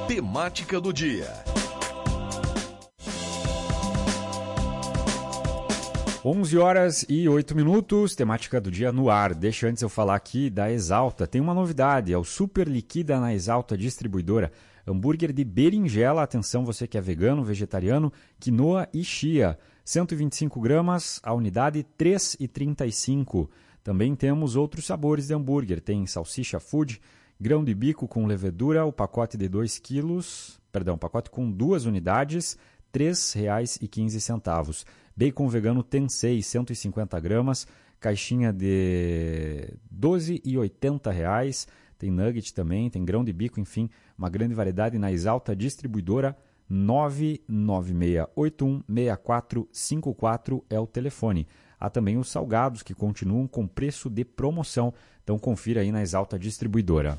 Temática do dia. 11h08, temática do dia no ar. Deixa antes eu falar aqui da Exalta. Tem uma novidade, é o Super Liquida na Exalta Distribuidora. Hambúrguer de berinjela, atenção você que é vegano, vegetariano, quinoa e chia. 125 gramas, a unidade R$ 3,35. Também temos outros sabores de hambúrguer. Tem salsicha food, grão de bico com levedura, o pacote de 2 quilos, pacote com 2 unidades, R$ 3,15. Bacon vegano Tensei, 150 gramas, caixinha de R$ 12,80. Tem nugget também, tem grão de bico, enfim, uma grande variedade na Exalta Distribuidora. 996816454 é o telefone. Há também os salgados que continuam com preço de promoção, então confira aí na Exalta Distribuidora.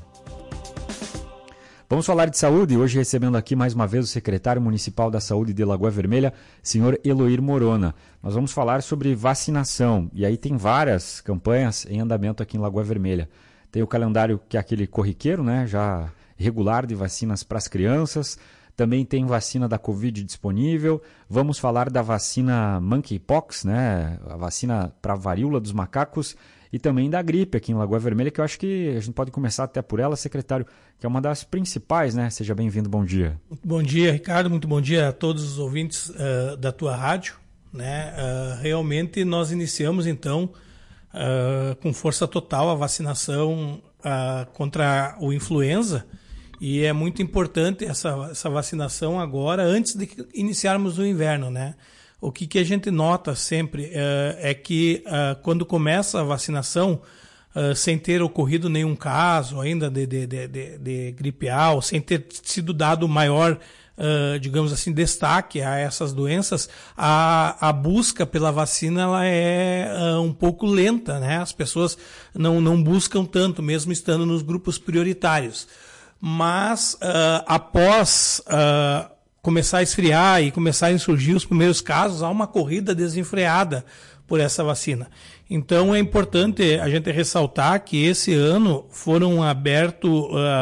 Vamos falar de saúde, hoje recebendo aqui mais uma vez o secretário municipal da Saúde de Lagoa Vermelha, senhor Eloir Morona. Nós vamos falar sobre vacinação, e aí tem várias campanhas em andamento aqui em Lagoa Vermelha. Tem o calendário que é aquele corriqueiro, né, já regular de vacinas para as crianças, também tem vacina da Covid disponível, vamos falar da vacina Monkeypox, né, a vacina para a varíola dos macacos, e também da gripe aqui em Lagoa Vermelha, que eu acho que a gente pode começar até por ela, secretário, que é uma das principais, né? Seja bem-vindo, bom dia. Muito bom dia, Ricardo, muito bom dia a todos os ouvintes da tua rádio, né? Realmente nós iniciamos, então, com força total a vacinação contra o influenza, e é muito importante essa vacinação agora, antes de iniciarmos o inverno, né? O que a gente nota sempre é que quando começa a vacinação, sem ter ocorrido nenhum caso ainda de gripe A, ou sem ter sido dado maior, digamos assim, destaque a essas doenças, a busca pela vacina ela é um pouco lenta, né? As pessoas não buscam tanto, mesmo estando nos grupos prioritários. Mas após começar a esfriar e começarem a surgir os primeiros casos, há uma corrida desenfreada por essa vacina. Então é importante a gente ressaltar que esse ano foram abertos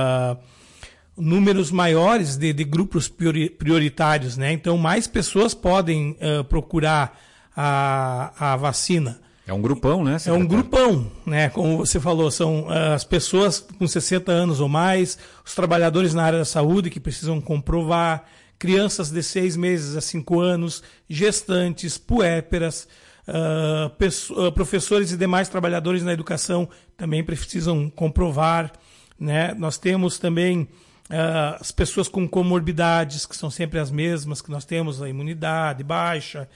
números maiores de grupos prioritários, né? Então mais pessoas podem procurar a vacina. É um grupão, né, secretário? É um grupão, né? Como você falou, são as pessoas com 60 anos ou mais, os trabalhadores na área da saúde que precisam comprovar, crianças de 6 meses a 5 anos, gestantes, puérperas, professores e demais trabalhadores na educação também precisam comprovar, né? Nós temos também as pessoas com comorbidades, que são sempre as mesmas, que nós temos a imunidade baixa,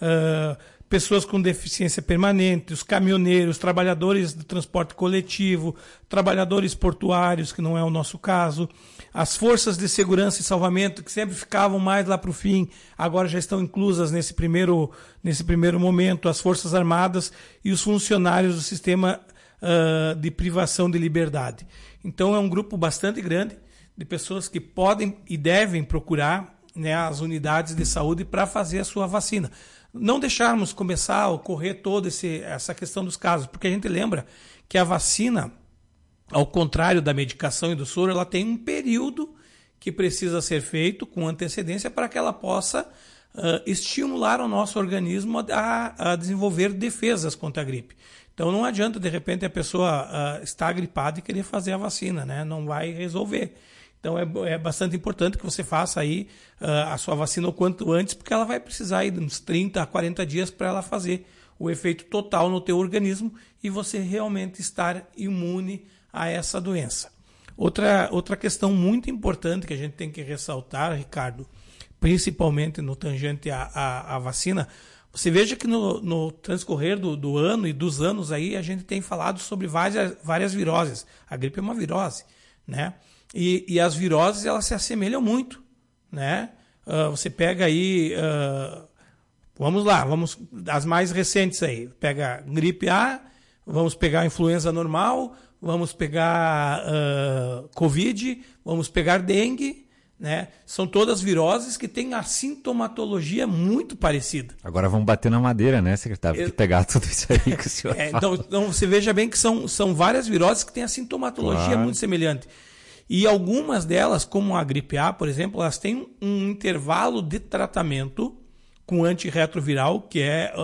pessoas com deficiência permanente, os caminhoneiros, trabalhadores do transporte coletivo, trabalhadores portuários, que não é o nosso caso, as forças de segurança e salvamento, que sempre ficavam mais lá para o fim, agora já estão inclusas nesse primeiro momento, as forças armadas e os funcionários do sistema de privação de liberdade. Então é um grupo bastante grande de pessoas que podem e devem procurar, né, as unidades de saúde para fazer a sua vacina. Não deixarmos começar a ocorrer toda essa questão dos casos, porque a gente lembra que a vacina, ao contrário da medicação e do soro, ela tem um período que precisa ser feito com antecedência para que ela possa estimular o nosso organismo a desenvolver defesas contra a gripe. Então não adianta, de repente, a pessoa estar gripada e querer fazer a vacina, né? Não vai resolver. Então é bastante importante que você faça aí a sua vacina o quanto antes, porque ela vai precisar aí de uns 30 a 40 dias para ela fazer o efeito total no teu organismo e você realmente estar imune a essa doença. Outra questão muito importante que a gente tem que ressaltar, Ricardo, principalmente no tangente à vacina, você veja que no transcorrer do ano e dos anos aí a gente tem falado sobre várias viroses. A gripe é uma virose, né? E as viroses, elas se assemelham muito, né? Você pega aí, vamos as mais recentes aí, pega gripe A, vamos pegar a influenza normal, vamos pegar Covid, vamos pegar dengue, né? São todas viroses que têm a sintomatologia muito parecida. Agora vamos bater na madeira, né, secretário? Tem que pegar tudo isso aí que o senhor fala. Então você veja bem que são várias viroses que têm a sintomatologia muito semelhante. E algumas delas, como a gripe A, por exemplo, elas têm um intervalo de tratamento com antirretroviral, que é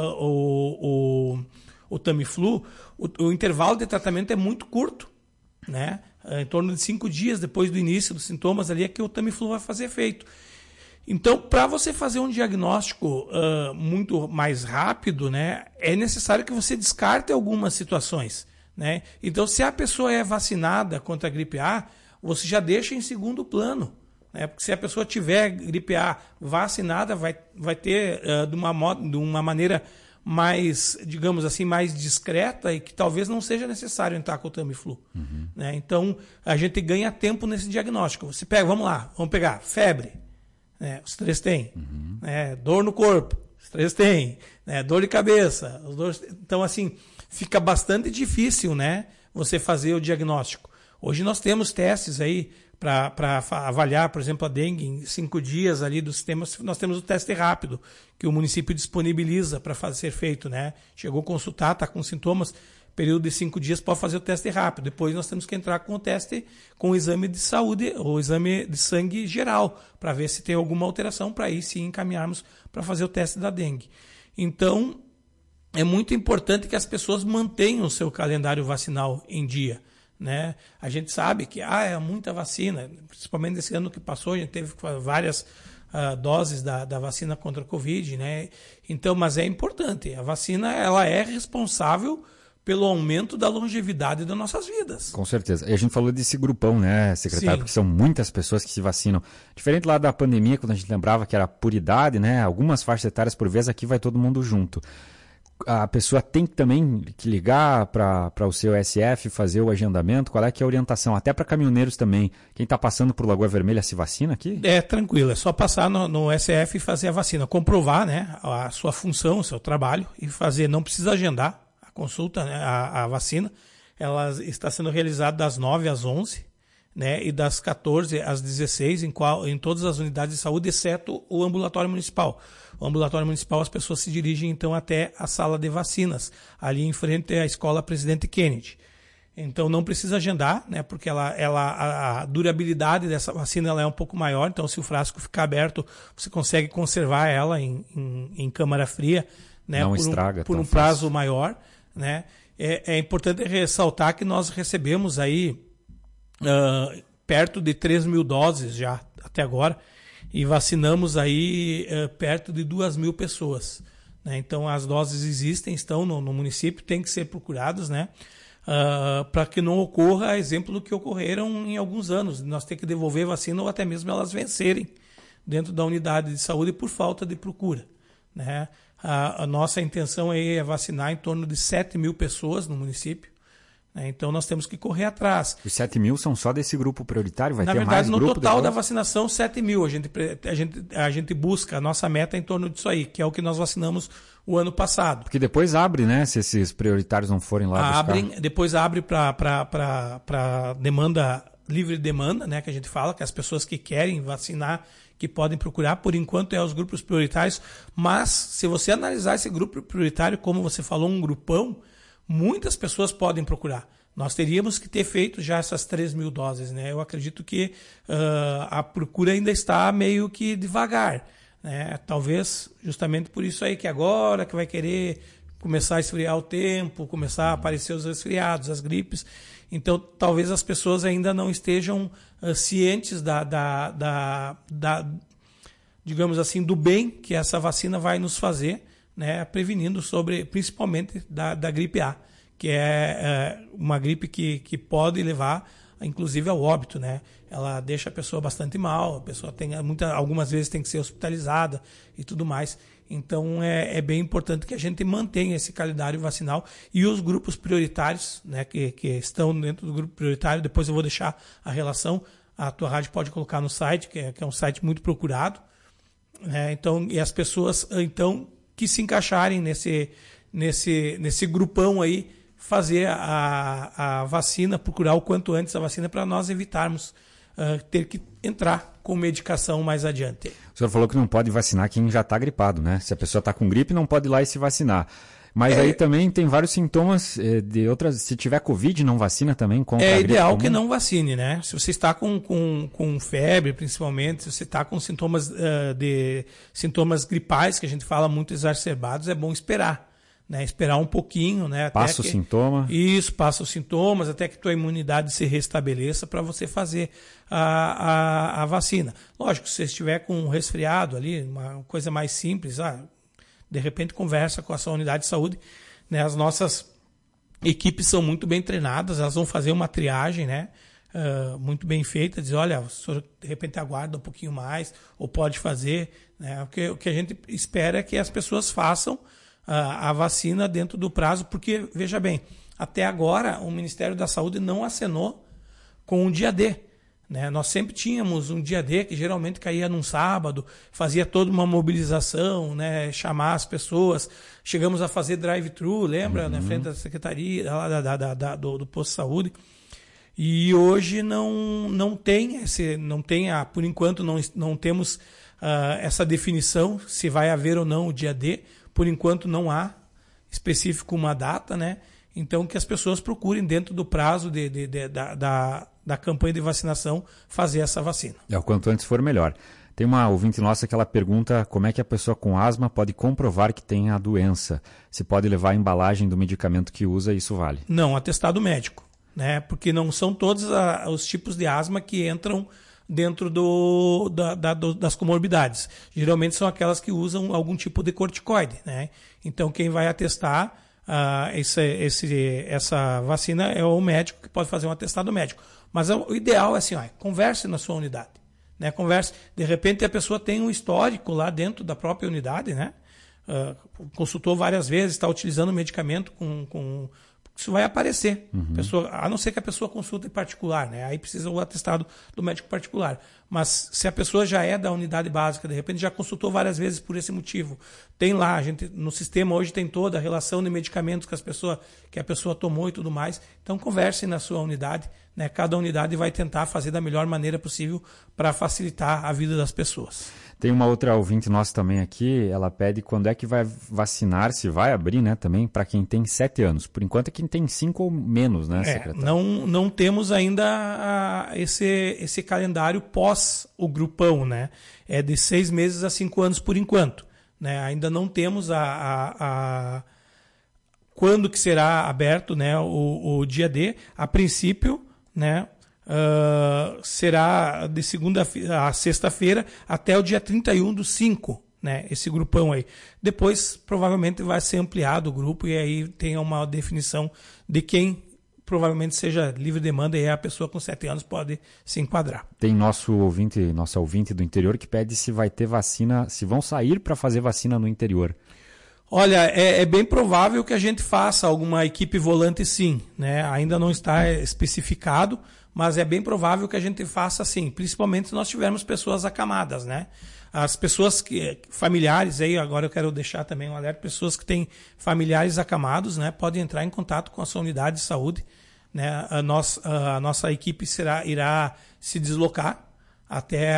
o Tamiflu. O intervalo de tratamento é muito curto, né? Em torno de 5 dias depois do início dos sintomas ali é que o Tamiflu vai fazer efeito. Então, para você fazer um diagnóstico muito mais rápido, né, é necessário que você descarte algumas situações, né? Então, se a pessoa é vacinada contra a gripe A, você já deixa em segundo plano, né? Porque se a pessoa tiver gripe A vacinada, vai ter de uma maneira mais, digamos assim, mais discreta e que talvez não seja necessário entrar com o Tamiflu. Né? Então, a gente ganha tempo nesse diagnóstico. Você pega, vamos pegar febre, né? Os 3 têm. Né? Dor no corpo, os 3 têm. Né? Dor de cabeça. Então, assim, fica bastante difícil, né, você fazer o diagnóstico. Hoje nós temos testes aí para avaliar, por exemplo, a dengue em 5 dias ali do sistema. Nós temos o teste rápido que o município disponibiliza para ser feito, né? Chegou a consultar, está com sintomas, período de 5 dias pode fazer o teste rápido. Depois nós temos que entrar com o teste, com o exame de saúde, ou exame de sangue geral, para ver se tem alguma alteração, para aí sim encaminharmos para fazer o teste da dengue. Então, é muito importante que as pessoas mantenham o seu calendário vacinal em dia. Né? A gente sabe que é muita vacina, principalmente nesse ano que passou, a gente teve várias doses da vacina contra a Covid, né? Então, mas é importante, a vacina ela é responsável pelo aumento da longevidade das nossas vidas. Com certeza. E a gente falou desse grupão, né, secretário? Sim. Porque são muitas pessoas que se vacinam. Diferente lá da pandemia, quando a gente lembrava que era por idade, né? Algumas faixas etárias por vez, aqui vai todo mundo junto. A pessoa tem também que ligar para o seu SF, fazer o agendamento. Qual é que é a orientação? Até para caminhoneiros também. Quem está passando por Lagoa Vermelha se vacina aqui? É tranquilo, é só passar no SF e fazer a vacina. Comprovar, né, a sua função, o seu trabalho e fazer. Não precisa agendar a consulta, né, a vacina. Ela está sendo realizada das 9 às 11, né, e das 14 às 16 em todas as unidades de saúde, exceto o ambulatório municipal. O ambulatório municipal, as pessoas se dirigem então até a sala de vacinas, ali em frente à Escola Presidente Kennedy. Então não precisa agendar, né, porque a durabilidade dessa vacina ela é um pouco maior, então se o frasco ficar aberto, você consegue conservar ela em câmara fria, né, não estraga por um prazo maior. Né. É importante ressaltar que nós recebemos aí perto de 3 mil doses já até agora, e vacinamos aí perto de 2.000 pessoas. Né? Então as doses existem, estão no município, têm que ser procuradas, né? Para que não ocorra exemplo do que ocorreram em alguns anos, nós ter que devolver vacina ou até mesmo elas vencerem dentro da unidade de saúde por falta de procura. Né? A nossa intenção aí é vacinar em torno de 7.000 pessoas no município. Então nós temos que correr atrás. Os 7.000 são só desse grupo prioritário? Vai ter mais grupo? Na verdade, no total depois? Da vacinação, 7.000. A gente busca, a nossa meta é em torno disso aí, que é o que nós vacinamos o ano passado. Porque depois abre, né? Se esses prioritários não forem lá buscar. Depois abre para demanda, livre demanda, né? Que a gente fala, que as pessoas que querem vacinar, que podem procurar, por enquanto é os grupos prioritários. Mas, se você analisar esse grupo prioritário, como você falou, um grupão, muitas pessoas podem procurar. Nós teríamos que ter feito já essas 3.000 doses, né? Eu acredito que a procura ainda está meio que devagar, né? Talvez justamente por isso aí que agora que vai querer começar a esfriar o tempo, começar a aparecer os resfriados, as gripes. Então, talvez as pessoas ainda não estejam cientes digamos assim, do bem que essa vacina vai nos fazer, né, prevenindo principalmente da gripe A, que é uma gripe que pode levar, inclusive, ao óbito, né? Ela deixa a pessoa bastante mal, a pessoa algumas vezes tem que ser hospitalizada e tudo mais. Então, é bem importante que a gente mantenha esse calendário vacinal e os grupos prioritários, né, que estão dentro do grupo prioritário. Depois eu vou deixar a relação, a tua rádio pode colocar no site, que é um site muito procurado. Né? Então, e as pessoas, que se encaixarem nesse grupão aí, fazer a vacina, procurar o quanto antes a vacina para nós evitarmos ter que entrar com medicação mais adiante. O senhor falou que não pode vacinar quem já está gripado, né? Se a pessoa está com gripe, não pode ir lá e se vacinar. Mas aí também tem vários sintomas de outras... Se tiver Covid, não vacina também contra a gripe ideal comum? que não vacine, né? Se você está com febre, principalmente, se você está com sintomas gripais, que a gente fala muito exacerbados, é bom esperar. Né, esperar um pouquinho, né? Passa o sintoma. Isso, passa os sintomas, até que tua imunidade se restabeleça para você fazer a vacina. Lógico, se você estiver com um resfriado ali, uma coisa mais simples, de repente conversa com a sua unidade de saúde. Né? As nossas equipes são muito bem treinadas, elas vão fazer uma triagem, né? Muito bem feita, dizer, olha, o senhor de repente aguarda um pouquinho mais, ou pode fazer. Né? O que a gente espera é que as pessoas façam a vacina dentro do prazo, porque, veja bem, até agora o Ministério da Saúde não acenou com um dia D. Né? Nós sempre tínhamos um dia D que geralmente caía num sábado, fazia toda uma mobilização, né? Chamar as pessoas. Chegamos a fazer drive-thru, lembra? Na frente da secretaria, do posto de saúde. E hoje não tem por enquanto não temos essa definição se vai haver ou não o dia D. Por enquanto não há específico uma data, né? Então que as pessoas procurem dentro do prazo da campanha de vacinação fazer essa vacina. O quanto antes for melhor. Tem uma ouvinte nossa que ela pergunta como é que a pessoa com asma pode comprovar que tem a doença. Se pode levar a embalagem do medicamento que usa, isso vale? Não, atestado médico, né? Porque não são todos os tipos de asma que entram dentro das comorbidades. Geralmente são aquelas que usam algum tipo de corticoide, né? Então quem vai atestar essa vacina é o médico, que pode fazer um atestado médico. Mas o ideal é assim, converse na sua unidade. Né? Converse. De repente a pessoa tem um histórico lá dentro da própria unidade, né? Consultou várias vezes, está utilizando medicamento isso vai aparecer. Pessoa, a não ser que a pessoa consulte em particular, né? Aí precisa o atestado do médico particular. Mas se a pessoa já é da unidade básica, de repente já consultou várias vezes por esse motivo, tem lá, a gente no sistema hoje tem toda a relação de medicamentos que a pessoa tomou e tudo mais. Então converse na sua unidade, né? Cada unidade vai tentar fazer da melhor maneira possível para facilitar a vida das pessoas. Tem uma outra ouvinte nossa também aqui, ela pede quando é que vai vacinar, se vai abrir, né, também, para quem tem 7 anos. Por enquanto é quem tem 5 ou menos, né, secretário? Não temos ainda esse calendário pós o grupão, né? É de 6 meses a 5 anos por enquanto. Né? Ainda não temos quando que será aberto, né, o dia D. A princípio, né, será de segunda a sexta-feira até o dia 31/5, né, esse grupão aí. Depois, provavelmente, vai ser ampliado o grupo e aí tem uma definição de quem provavelmente seja livre demanda e a pessoa com 7 anos pode se enquadrar. Tem nossa ouvinte do interior que pede se vai ter vacina, se vão sair para fazer vacina no interior. Olha, é bem provável que a gente faça alguma equipe volante sim, né? Ainda não está especificado, mas é bem provável que a gente faça sim, principalmente se nós tivermos pessoas acamadas, né? As pessoas familiares, aí agora eu quero deixar também um alerta, pessoas que têm familiares acamados, né? Podem entrar em contato com a sua unidade de saúde, né? A nossa equipe irá se deslocar até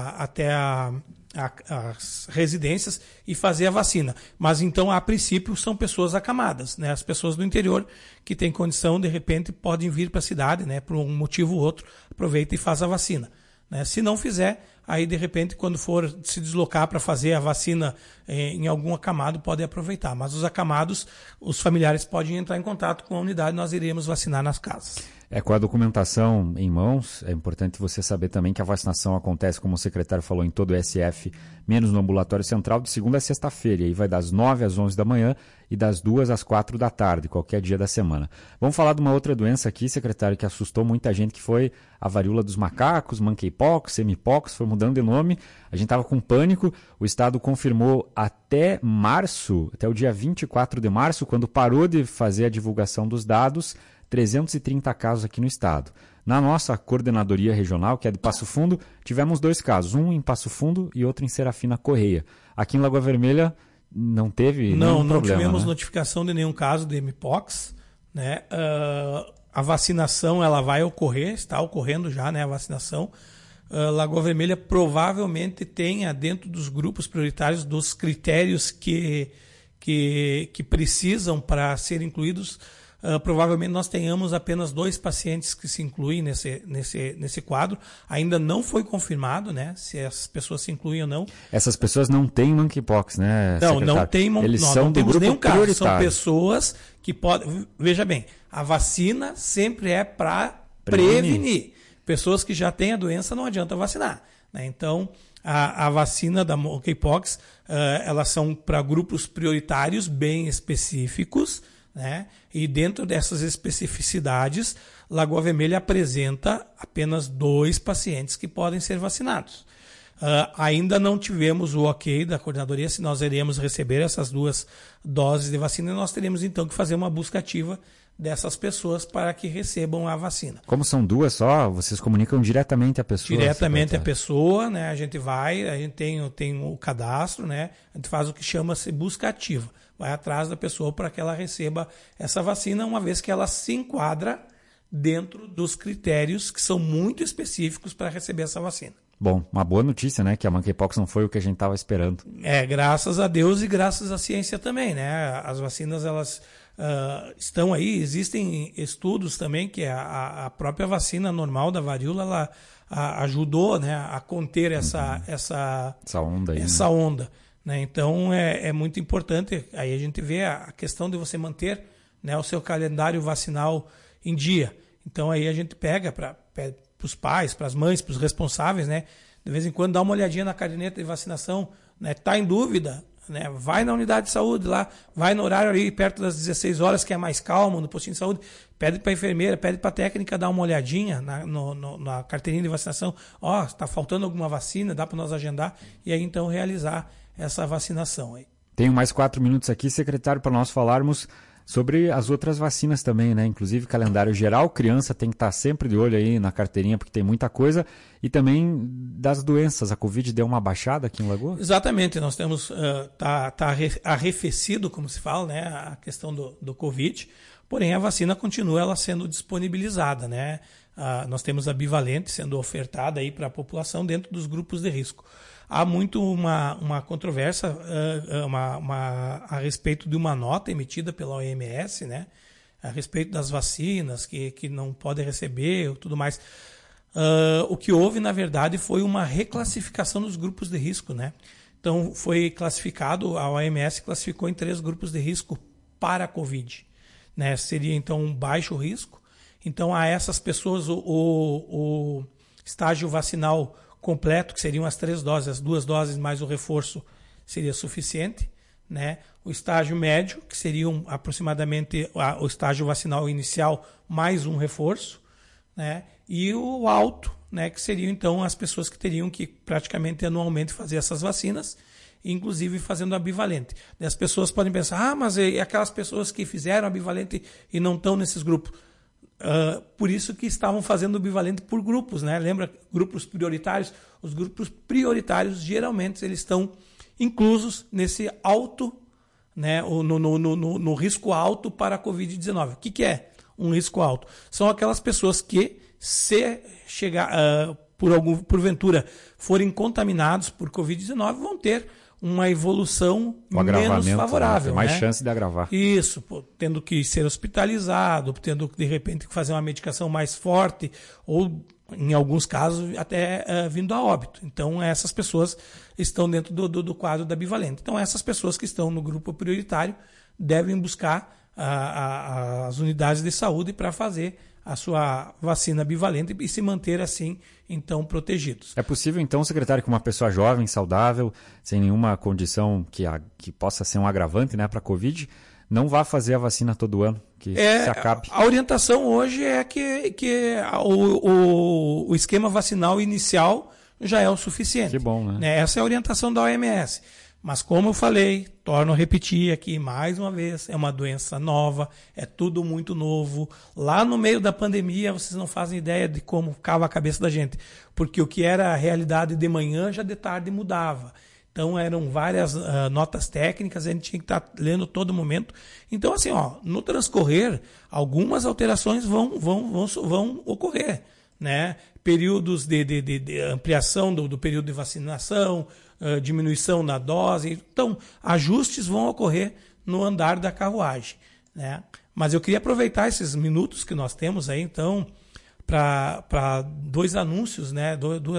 as residências e fazer a vacina. Mas então, a princípio, são pessoas acamadas, né? As pessoas do interior que têm condição, de repente, podem vir para a cidade, né? Por um motivo ou outro, aproveita e faz a vacina. Né? Se não fizer, aí de repente, quando for se deslocar para fazer a vacina em algum acamado, pode aproveitar. Mas os acamados, os familiares podem entrar em contato com a unidade, nós iremos vacinar nas casas. Com a documentação em mãos, é importante você saber também que a vacinação acontece, como o secretário falou, em todo o SF, menos no ambulatório central, de segunda a sexta-feira. E aí vai das 9 às 11 da manhã e das 2 às 4 da tarde, qualquer dia da semana. Vamos falar de uma outra doença aqui, secretário, que assustou muita gente, que foi a varíola dos macacos, monkeypox, semipox, foi mudando de nome. A gente estava com pânico. O Estado confirmou até março, até o dia 24 de março, quando parou de fazer a divulgação dos dados, 330 casos aqui no estado. Na nossa coordenadoria regional, que é de Passo Fundo, tivemos 2 casos, um em Passo Fundo e outro em Serafina Correia. Aqui em Lagoa Vermelha não teve nenhum problema. Não tivemos né? notificação de nenhum caso de mpox, né? A vacinação ela vai ocorrer, está ocorrendo já, né, a vacinação. Lagoa Vermelha provavelmente tenha dentro dos grupos prioritários, dos critérios que precisam para serem incluídos, provavelmente nós tenhamos apenas 2 pacientes que se incluem nesse quadro. Ainda não foi confirmado, né, se essas pessoas se incluem ou não. Essas pessoas não têm monkeypox, né, secretário? Não tem, eles nós são não temos nenhum caso. Prioritário. São pessoas que podem... Veja bem, a vacina sempre é para prevenir. Pessoas que já têm a doença não adianta vacinar, né? Então, a vacina da monkeypox, elas são para grupos prioritários bem específicos, né? E dentro dessas especificidades, Lagoa Vermelha apresenta apenas 2 pacientes que podem ser vacinados. Ainda não tivemos o ok da coordenadoria se nós iremos receber essas 2 doses de vacina, e nós teremos então que fazer uma busca ativa dessas pessoas para que recebam a vacina. Como são 2 só, vocês comunicam diretamente a pessoa? Diretamente a pessoa, né? A gente tem o cadastro, né? A gente faz o que chama-se busca ativa. Vai atrás da pessoa para que ela receba essa vacina, uma vez que ela se enquadra dentro dos critérios que são muito específicos para receber essa vacina. Bom, uma boa notícia, né? Que a monkeypox não foi o que a gente estava esperando. Graças a Deus e graças à ciência também, né? As vacinas, elas estão aí, existem estudos também que a própria vacina normal da varíola, ela ajudou, né, a conter essa onda aí, essa onda, né? Então é muito importante. Aí a gente vê a questão de você manter, né, o seu calendário vacinal em dia. Então aí a gente pega para os pais, para as mães, para os responsáveis, né, de vez em quando dá uma olhadinha na caderneta de vacinação, né, tá em dúvida, né, vai na unidade de saúde lá, vai no horário ali perto das 16 horas, que é mais calmo, no postinho de saúde, pede para a enfermeira, pede para a técnica dar uma olhadinha na carteirinha de vacinação, está faltando alguma vacina, dá para nós agendar, e aí então realizar essa vacinação aí. Tenho mais 4 minutos aqui, secretário, para nós falarmos sobre as outras vacinas também, né? Inclusive calendário geral, criança tem que estar sempre de olho aí na carteirinha, porque tem muita coisa, e também das doenças. A Covid deu uma baixada aqui em Lagoa? Exatamente, nós temos, tá arrefecido, como se fala, né, a questão do Covid, porém a vacina continua ela sendo disponibilizada, né? Nós temos a bivalente sendo ofertada aí para a população dentro dos grupos de risco. Há muito uma controvérsia a respeito de uma nota emitida pela OMS, né, a respeito das vacinas que não podem receber e tudo mais. O que houve, na verdade, foi uma reclassificação dos grupos de risco, né? Então, foi classificado, a OMS classificou em 3 grupos de risco para a Covid, né? Seria, então, um baixo risco. Então, a essas pessoas, o estágio vacinal completo, que seriam as 3 doses, as 2 doses mais o reforço, seria suficiente, né? O estágio médio, que seriam aproximadamente o estágio vacinal inicial mais um reforço, né? E o alto, né, que seriam então as pessoas que teriam que praticamente anualmente fazer essas vacinas, inclusive fazendo a bivalente. As pessoas podem pensar, mas e aquelas pessoas que fizeram a bivalente e não estão nesses grupos? Por isso que estavam fazendo o bivalente por grupos, né? Lembra, grupos prioritários? Os grupos prioritários, geralmente, eles estão inclusos nesse alto, né? No risco alto para a Covid-19. O que é um risco alto? São aquelas pessoas que, se chegar, porventura, forem contaminados por Covid-19, vão ter uma evolução menos favorável. Tem mais, né? Chance de agravar. Isso, tendo que ser hospitalizado, tendo que, de repente, fazer uma medicação mais forte, ou, em alguns casos, até vindo a óbito. Então, essas pessoas estão dentro do quadro da bivalente. Então, essas pessoas que estão no grupo prioritário devem buscar as unidades de saúde para fazer a sua vacina bivalente e se manter assim, então, protegidos. É possível, então, secretário, que uma pessoa jovem, saudável, sem nenhuma condição que possa ser um agravante, né, para a Covid, não vá fazer a vacina todo ano, que se acabe? A orientação hoje é que o esquema vacinal inicial já é o suficiente. Que bom, né? Essa é a orientação da OMS. Mas como eu falei, torno a repetir aqui mais uma vez, é uma doença nova, é tudo muito novo. Lá no meio da pandemia, vocês não fazem ideia de como ficava a cabeça da gente. Porque o que era a realidade de manhã, já de tarde mudava. Então eram várias notas técnicas, a gente tinha que estar lendo todo momento. Então assim, no transcorrer, algumas alterações vão ocorrer, né? períodos de ampliação do período de vacinação, diminuição na dose. Então, ajustes vão ocorrer no andar da carruagem, né? Mas eu queria aproveitar esses minutos que nós temos aí, então, para dois anúncios, né?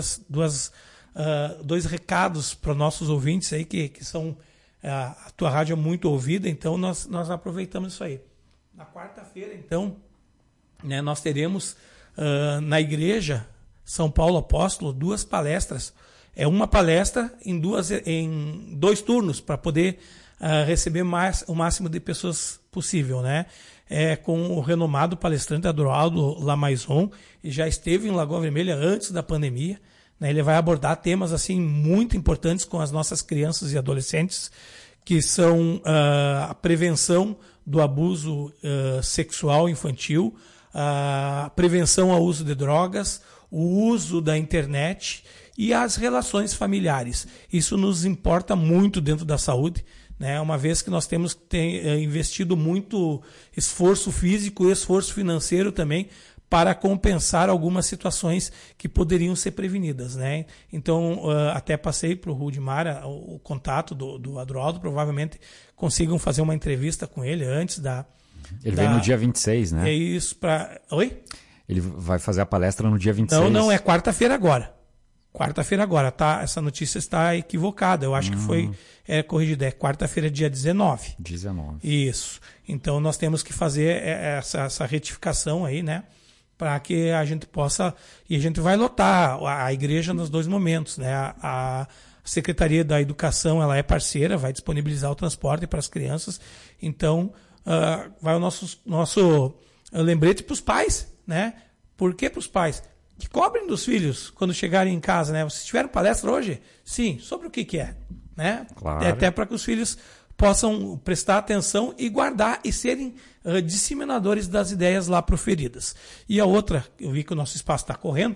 Dois recados para nossos ouvintes aí, que são... A tua rádio é muito ouvida, então nós aproveitamos isso aí. Na quarta-feira, então, né, nós teremos na Igreja São Paulo Apóstolo 2 palestras. É uma palestra em 2 turnos, para poder receber o máximo de pessoas possível, né? Com o renomado palestrante Adroaldo Lamaison, e já esteve em Lagoa Vermelha antes da pandemia, né? Ele vai abordar temas assim muito importantes com as nossas crianças e adolescentes, que são a prevenção do abuso sexual infantil, a prevenção ao uso de drogas, o uso da internet e as relações familiares. Isso nos importa muito dentro da saúde, né? Uma vez que nós temos investido muito esforço físico e esforço financeiro também para compensar algumas situações que poderiam ser prevenidas, né? Então, até passei para o Rudimar o contato do Adroaldo, provavelmente consigam fazer uma entrevista com ele antes da... Ele vem no dia 26, né? É isso para... Oi? Ele vai fazer a palestra no dia 26. Não, é quarta-feira agora. Quarta-feira agora, tá? Essa notícia está equivocada. Eu acho que foi corrigida. É quarta-feira, dia 19. 19. Isso. Então, nós temos que fazer essa retificação aí, né? Para que a gente possa... E a gente vai lotar a igreja nos 2 momentos, né? A Secretaria da Educação, ela é parceira, vai disponibilizar o transporte para as crianças. Então, vai o nosso lembrete para os pais, né? Por que para os pais? Que cobrem dos filhos quando chegarem em casa, né? Vocês tiveram palestra hoje? Sim. Sobre o que é? Né? Claro. Até para que os filhos possam prestar atenção e guardar e serem disseminadores das ideias lá proferidas. E a outra, eu vi que o nosso espaço está correndo,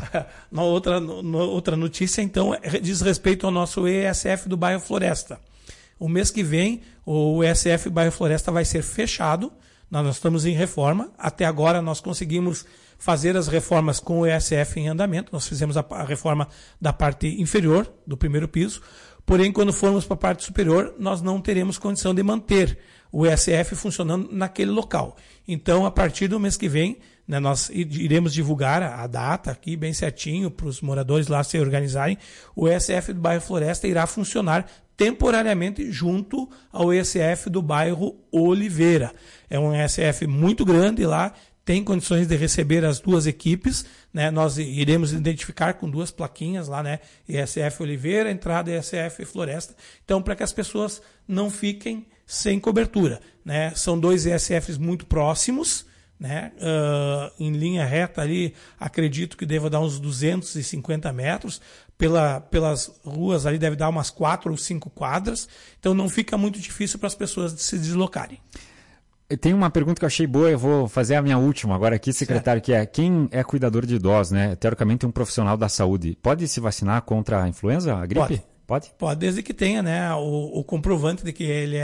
outra notícia, então, diz respeito ao nosso ESF do bairro Floresta. O mês que vem, o ESF bairro Floresta vai ser fechado, nós estamos em reforma, até agora nós conseguimos fazer as reformas com o ESF em andamento, nós fizemos a reforma da parte inferior, do primeiro piso, porém, quando formos para a parte superior, nós não teremos condição de manter o ESF funcionando naquele local. Então, a partir do mês que vem, né, nós iremos divulgar a data aqui bem certinho para os moradores lá se organizarem. O ESF do bairro Floresta irá funcionar temporariamente junto ao ESF do bairro Oliveira. É um ESF muito grande lá, tem condições de receber as 2 equipes, né? Nós iremos identificar com 2 plaquinhas lá, né? ESF Oliveira, entrada ESF Floresta. Então, para que as pessoas não fiquem sem cobertura, né? São 2 ESFs muito próximos, né? Em linha reta ali, acredito que deva dar uns 250 metros. Pelas ruas ali deve dar umas 4 ou 5 quadras. Então, não fica muito difícil para as pessoas se deslocarem. Tem uma pergunta que eu achei boa, eu vou fazer a minha última agora aqui, secretário, que é: quem é cuidador de idosos, né? Teoricamente um profissional da saúde, pode se vacinar contra a influenza, a gripe? Pode? Pode, desde que tenha, né, o comprovante de que ele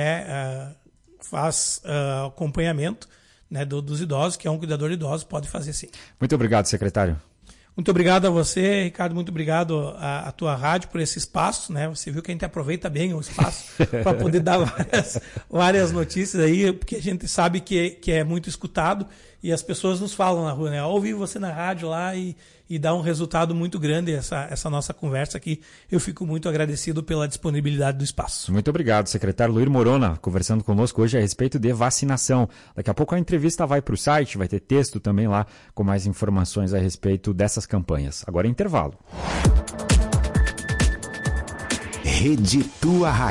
faz acompanhamento, né, dos idosos, que é um cuidador de idosos, pode fazer sim. Muito obrigado, secretário. Muito obrigado a você, Ricardo, muito obrigado à tua rádio por esse espaço, né? Você viu que a gente aproveita bem o espaço para poder dar várias notícias aí, porque a gente sabe que é muito escutado e as pessoas nos falam na rua, né? Ouvi você na rádio lá e dá um resultado muito grande essa nossa conversa aqui. Eu fico muito agradecido pela disponibilidade do espaço. Muito obrigado, secretário Luir Morona, conversando conosco hoje a respeito de vacinação. Daqui a pouco a entrevista vai para o site, vai ter texto também lá com mais informações a respeito dessas campanhas. Agora é intervalo. Rede Tua Rádio.